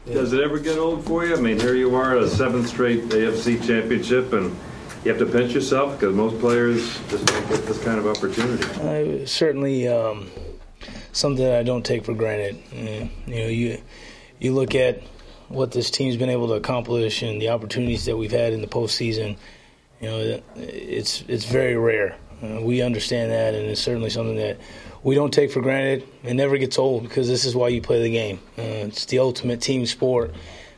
Does it ever get old for you? I mean, here you are, a seventh straight AFC championship, and you have to pinch yourself because most players just don't get this kind of opportunity. Certainly something that I don't take for granted. You look at what this team's been able to accomplish and the opportunities that we've had in the postseason. It's very rare. We understand that, and it's certainly something that we don't take for granted. It never gets old because this is why you play the game. It's the ultimate team sport.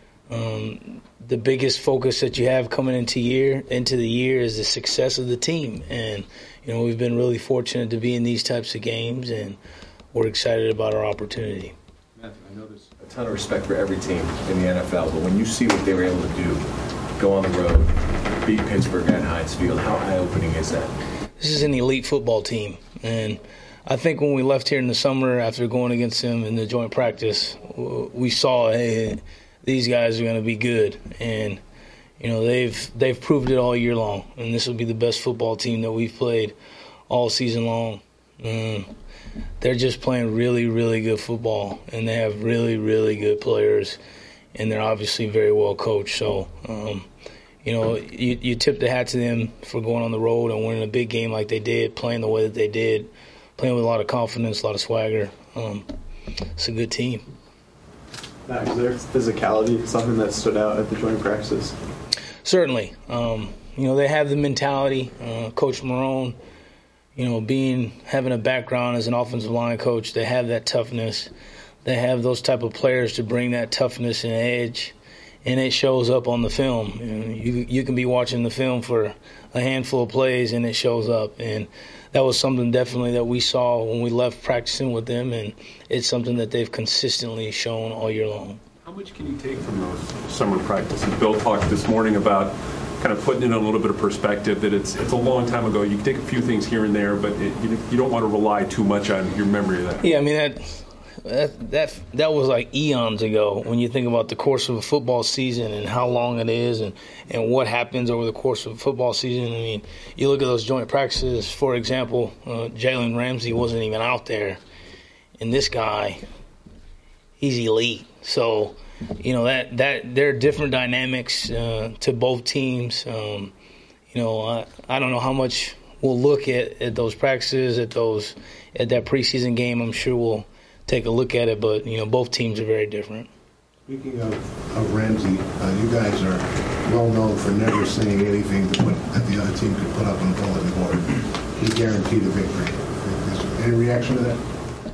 The biggest focus that you have coming into the year is the success of the team. And, we've been really fortunate to be in these types of games, and we're excited about our opportunity. Matthew, I know there's a ton of respect for every team in the NFL, but when you see what they were able to do, go on the road, beat Pittsburgh at Heinz Field, how eye-opening is that? This is an elite football team, and I think when we left here in the summer after going against them in the joint practice, we saw, hey, these guys are going to be good, and they've proved it all year long, and this will be the best football team that we've played all season long. They're just playing really, really good football, and they have really, really good players, and they're obviously very well coached. So, you tip the hat to them for going on the road and winning a big game like they did, playing the way that they did, playing with a lot of confidence, a lot of swagger. It's a good team. Now, is there physicality something that stood out at the joint practices? Certainly. They have the mentality. Coach Marrone, having a background as an offensive line coach, they have that toughness. They have those type of players to bring that toughness and edge, and it shows up on the film. You can be watching the film for a handful of plays, and it shows up. And that was something definitely that we saw when we left practicing with them, and it's something that they've consistently shown all year long. How much can you take from those summer practices? Bill talked this morning about kind of putting in a little bit of perspective that it's a long time ago. You can take a few things here and there, but you don't want to rely too much on your memory of that. Yeah, I mean, that was like eons ago when you think about the course of a football season and how long it is and what happens over the course of a football season. I mean, you look at those joint practices, for example, Jalen Ramsey wasn't even out there, and this guy, he's elite. So, that there are different dynamics to both teams. I don't know how much we'll look at those practices, at that preseason game. I'm sure we'll take a look at it, but both teams are very different. Speaking of Ramsey, you guys are well known for never saying anything that the other team could put up on the bulletin board. He guaranteed a victory. Is there any reaction to that?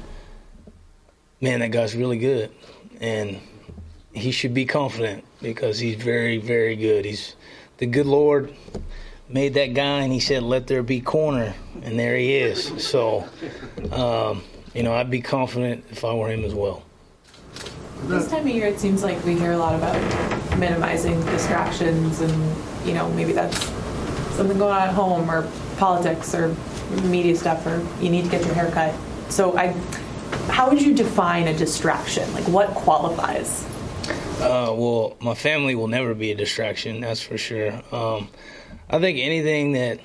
Man, that guy's really good, and he should be confident because he's very, very good. The good Lord made that guy, and he said, "Let there be corner," and there he is. So, I'd be confident if I were him as well. This time of year, it seems like we hear a lot about minimizing distractions, and maybe that's something going on at home, or politics, or media stuff, or you need to get your hair cut. So, how would you define a distraction? Like, what qualifies? Well, my family will never be a distraction, that's for sure. I think anything that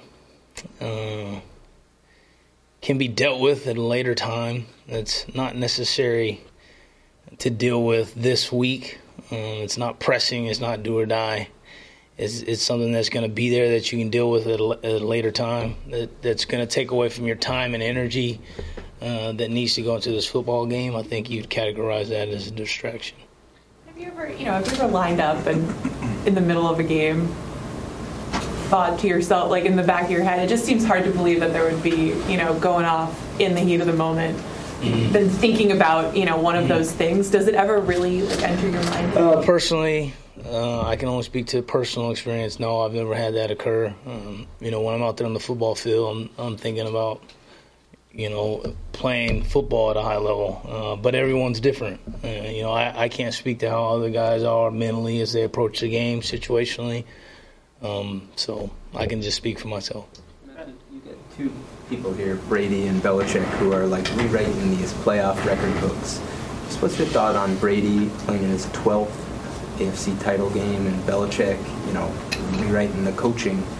can be dealt with at a later time that's not necessary to deal with this week. It's not pressing, it's not do or die. It's something that's going to be there that you can deal with at a later time, that's going to take away from your time and energy that needs to go into this football game. I think you'd categorize that as a distraction. Have you ever lined up and in the middle of a game thought to yourself, like in the back of your head, it just seems hard to believe that there would be, going off in the heat of the moment, then thinking about, one of those things. Does it ever really enter your mind? Personally, I can only speak to personal experience. No, I've never had that occur. When I'm out there on the football field, I'm thinking about, playing football at a high level. But everyone's different. I can't speak to how other guys are mentally as they approach the game situationally. So I can just speak for myself. You get two people here, Brady and Belichick, who are like rewriting these playoff record books. Just what's your thought on Brady playing in his 12th AFC title game and Belichick, rewriting the coaching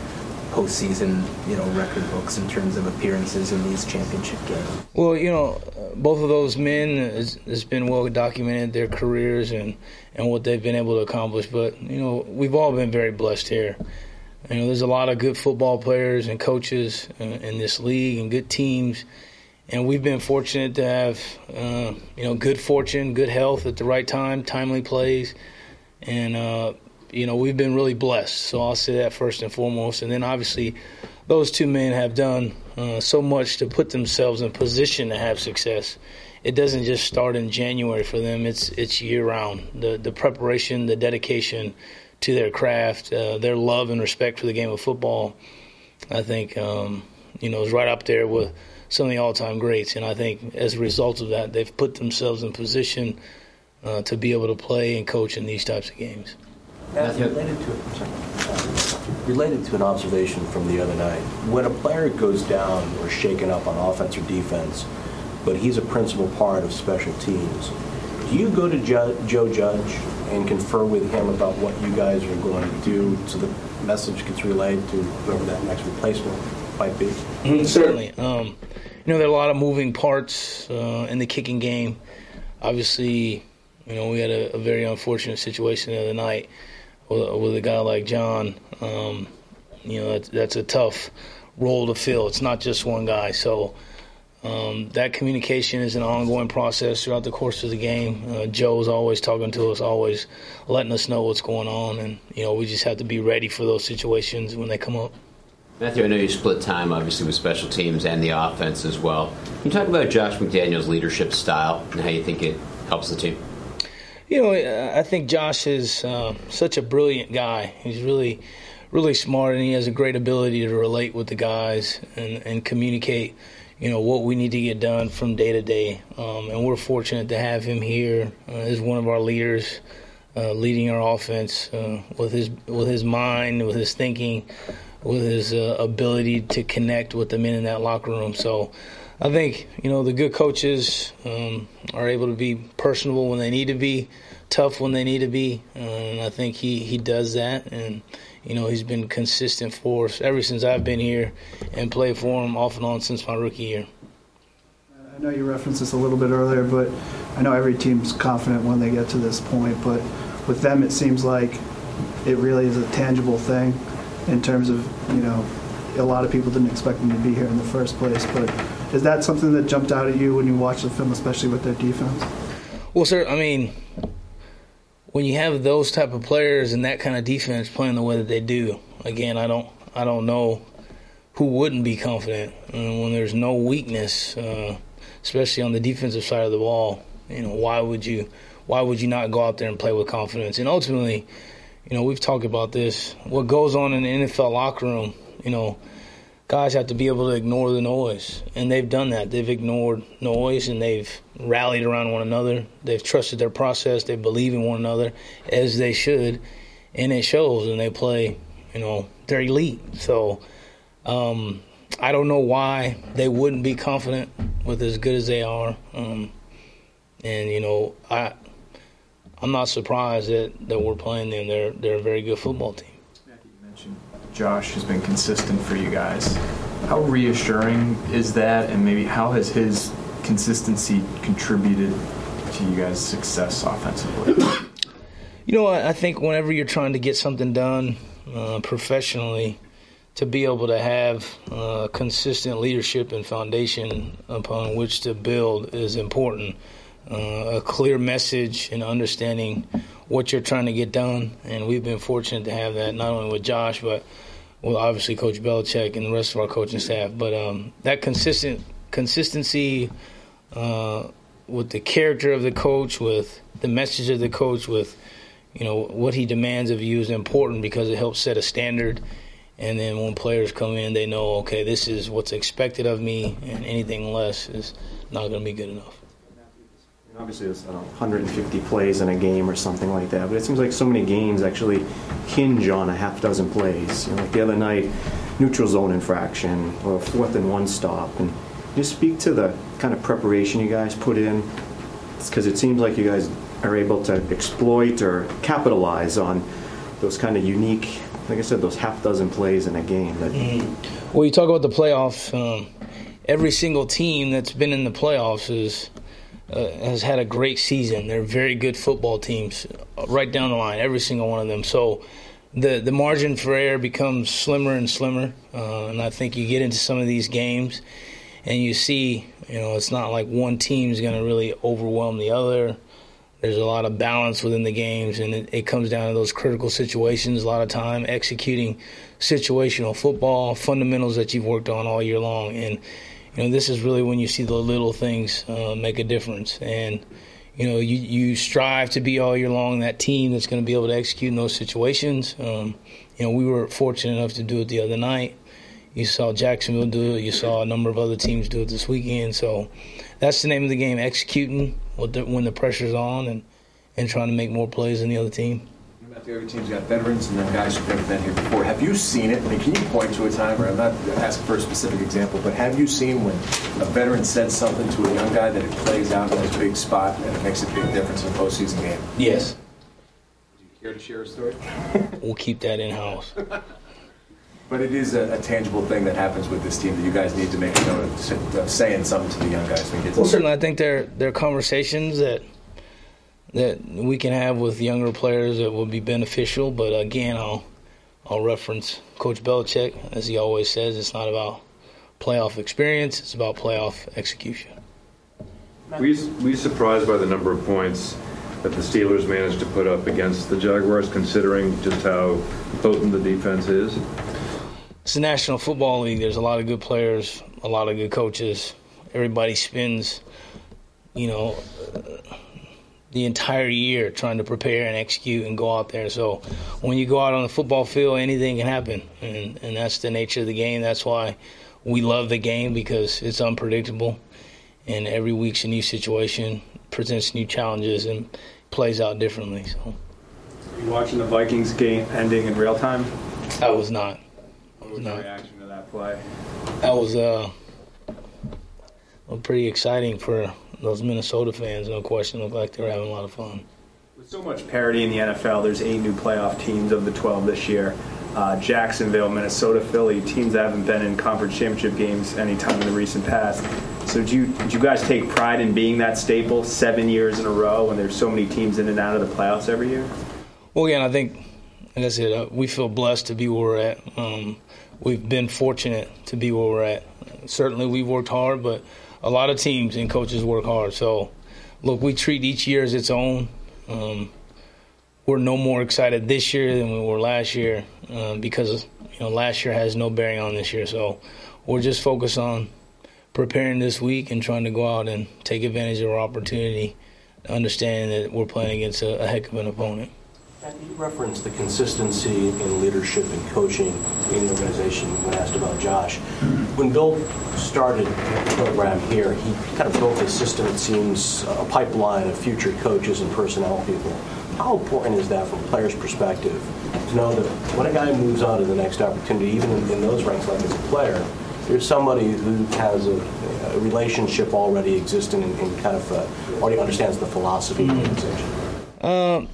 postseason, record books in terms of appearances in these championship games? Well, both of those men has been well documented, their careers and what they've been able to accomplish. But, we've all been very blessed here. There's a lot of good football players and coaches in this league and good teams. And we've been fortunate to have, good fortune, good health at the right time, timely plays. And, we've been really blessed. So I'll say that first and foremost. And then obviously those two men have done so much to put themselves in position to have success. It doesn't just start in January for them. It's year-round. The preparation, the dedication to their craft, their love and respect for the game of football, I think, is right up there with some of the all-time greats. And I think as a result of that, they've put themselves in position to be able to play and coach in these types of games. Related to an observation from the other night, when a player goes down or shaken up on offense or defense, but he's a principal part of special teams, do you go to Joe Judge and confer with him about what you guys are going to do so the message gets relayed to whoever that next replacement might be? Certainly. There are a lot of moving parts in the kicking game. Obviously, we had a very unfortunate situation the other night with a guy like John. That's a tough role to fill. It's not just one guy. So that communication is an ongoing process throughout the course of the game. Joe's always talking to us, always letting us know what's going on. And, we just have to be ready for those situations when they come up. Matthew, I know you split time, obviously, with special teams and the offense as well. Can you talk about Josh McDaniels' leadership style and how you think it helps the team? I think Josh is such a brilliant guy. He's really, really smart, and he has a great ability to relate with the guys and communicate, what we need to get done from day to day. And we're fortunate to have him here as one of our leaders, leading our offense with his mind, with his thinking, with his ability to connect with the men in that locker room. So I think, the good coaches are able to be personable when they need to be, tough when they need to be, and I think he does that. And, he's been consistent for us ever since I've been here and played for him off and on since my rookie year. I know you referenced this a little bit earlier, but I know every team's confident when they get to this point, but with them it seems like it really is a tangible thing in terms of, a lot of people didn't expect them to be here in the first place, but is that something that jumped out at you when you watched the film, especially with their defense? Well, sir, when you have those type of players and that kind of defense playing the way that they do, again, I don't know who wouldn't be confident. When there's no weakness, especially on the defensive side of the ball, why would you not go out there and play with confidence? And ultimately, we've talked about this. What goes on in the NFL locker room, guys have to be able to ignore the noise, and they've done that. They've ignored noise, and they've rallied around one another. They've trusted their process. They believe in one another, as they should, and it shows, and they play, they're elite. So I don't know why they wouldn't be confident with as good as they are. I'm not surprised that we're playing them. They're a very good football team. Josh has been consistent for you guys. How reassuring is that, and maybe how has his consistency contributed to you guys' success offensively? I think whenever you're trying to get something done professionally, to be able to have consistent leadership and foundation upon which to build is important. A clear message and understanding what you're trying to get done, and we've been fortunate to have that not only with Josh, but with obviously Coach Belichick and the rest of our coaching staff. But that consistency with the character of the coach, with the message of the coach, with what he demands of you is important because it helps set a standard. And then when players come in, they know, okay, this is what's expected of me, and anything less is not going to be good enough. Obviously, it's 150 plays in a game or something like that, but it seems like so many games actually hinge on a half dozen plays. Like the other night, neutral zone infraction or a 4th and 1 stop. And just speak to the kind of preparation you guys put in, because it seems like you guys are able to exploit or capitalize on those kind of unique like I said, those half dozen plays in a game. Well, you talk about the playoffs. Every single team that's been in the playoffs has had a great season. They're very good football teams, right down the line, every single one of them. So the margin for error becomes slimmer and slimmer. And I think you get into some of these games and you see, it's not like one team's going to really overwhelm the other. There's a lot of balance within the games, and it comes down to those critical situations a lot of time, executing situational football, fundamentals that you've worked on all year long. And, this is really when you see the little things make a difference. And, you strive to be all year long that team that's going to be able to execute in those situations. We were fortunate enough to do it the other night. You saw Jacksonville do it. You saw a number of other teams do it this weekend. So that's the name of the game, executing when the pressure's on and trying to make more plays than the other team. Matthew, every team's got veterans and then guys who've never been here before. Have you seen it? I mean, can you point to a time, or I'm not asking for a specific example, but have you seen when a veteran said something to a young guy that it plays out in this big spot and it makes a big difference in a postseason game? Yes. Do you care to share a story? We'll keep that in-house. But it is a tangible thing that happens with this team that you guys need to make a note of saying something to the young guys when you get to certainly, I think there are conversations that we can have with younger players that will be beneficial. But again, I'll reference Coach Belichick, as he always says. It's not about playoff experience; it's about playoff execution. Were you surprised by the number of points that the Steelers managed to put up against the Jaguars, considering just how potent the defense is? It's the National Football League. There's a lot of good players, a lot of good coaches. Everybody spends, the entire year trying to prepare and execute and go out there. So when you go out on the football field, anything can happen. And that's the nature of the game. That's why we love the game, because it's unpredictable. And every week's a new situation, presents new challenges, and plays out differently. So, are you watching the Vikings game ending in real time? I was not. What was your reaction to that play? That was pretty exciting for those Minnesota fans, no question. Looked like they were having a lot of fun. With so much parity in the NFL, there's 8 new playoff teams of the 12 this year. Jacksonville, Minnesota, Philly, teams that haven't been in conference championship games any time in the recent past. So do you guys take pride in being that staple 7 years in a row when there's so many teams in and out of the playoffs every year? Well, again, I think, like I said, we feel blessed to be where we're at. We've been fortunate to be where we're at. Certainly we've worked hard, but a lot of teams and coaches work hard. So, look, we treat each year as its own. We're no more excited this year than we were last year because last year has no bearing on this year. So we're just focused on preparing this week and trying to go out and take advantage of our opportunity, understanding that we're playing against a heck of an opponent. You referenced the consistency in leadership and coaching in the organization when asked about Josh. When Bill started the program here, he kind of built a system, it seems, a pipeline of future coaches and personnel people. How important is that from a player's perspective to know that when a guy moves on to the next opportunity, even in those ranks, like as a player, there's somebody who has a relationship already existing and kind of already understands the philosophy of the organization?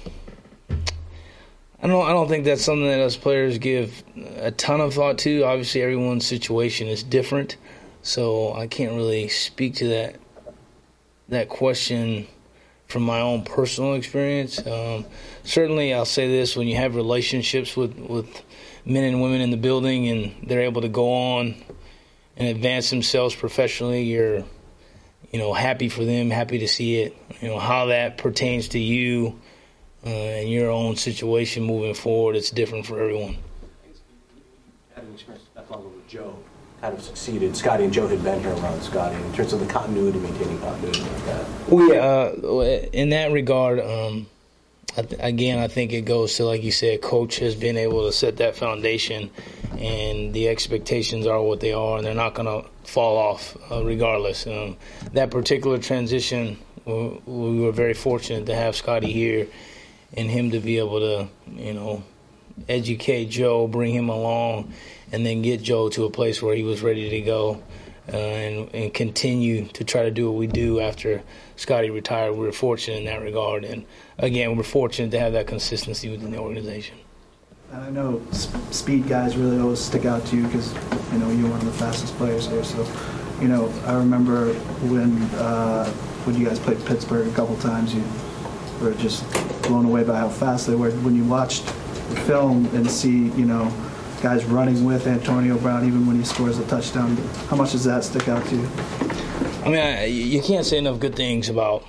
I don't think that's something that us players give a ton of thought to. Obviously, everyone's situation is different, so I can't really speak to that question from my own personal experience. Certainly, I'll say this: when you have relationships with men and women in the building, and they're able to go on and advance themselves professionally, you're happy for them, happy to see it. How that pertains to you. In your own situation moving forward, it's different for everyone. Having experienced that level with Joe, kind of succeeded. Scotty and Joe had been here around Scotty in terms of the continuity, maintaining continuity like that. Well, yeah, in that regard, again, I think it goes to, like you said, Coach has been able to set that foundation, and the expectations are what they are, and they're not going to fall off regardless. That particular transition, we were very fortunate to have Scotty here, and him to be able to, educate Joe, bring him along, and then get Joe to a place where he was ready to go and continue to try to do what we do after Scotty retired. We were fortunate in that regard. And, again, we're fortunate to have that consistency within the organization. And I know speed guys really always stick out to you because, you're one of the fastest players here. So, I remember when you guys played Pittsburgh a couple times, you were just blown away by how fast they were. When you watched the film and see, guys running with Antonio Brown, even when he scores a touchdown, how much does that stick out to you? I mean, you can't say enough good things about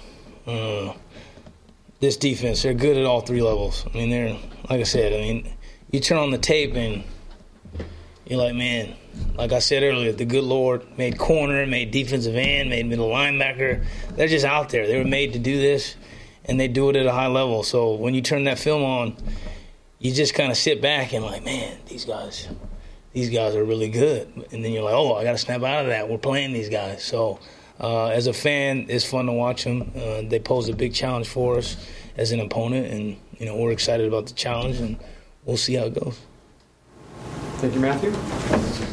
this defense. They're good at all three levels. I mean, like I said, you turn on the tape and you're like, man, like I said earlier, the good Lord made corner, made defensive end, made middle linebacker. They're just out there. They were made to do this, and they do it at a high level. So when you turn that film on, you just kind of sit back and like, man, these guys are really good. And then you're like, oh, I got to snap out of that. We're playing these guys. So as a fan, it's fun to watch them. They pose a big challenge for us as an opponent, and we're excited about the challenge, and we'll see how it goes. Thank you, Matthew.